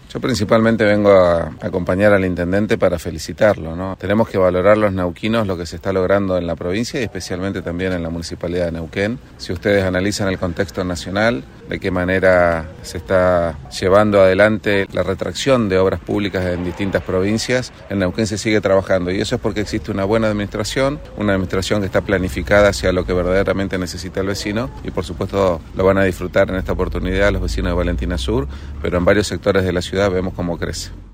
Yo principalmente vengo a acompañar al intendente para felicitarlo, ¿no? Tenemos que valorar los neuquinos lo que se está logrando en la provincia y especialmente también en la municipalidad de Neuquén. Si ustedes analizan el contexto nacional, de qué manera se está llevando adelante la retracción de obras públicas en distintas provincias, en Neuquén se sigue trabajando y eso es porque existe una buena administración, una administración que está planificada hacia lo que verdaderamente necesita el vecino y por supuesto lo van a disfrutar en esta oportunidad los vecinos de Valentina Sur, pero en varios sectores de la ciudad vemos cómo crece.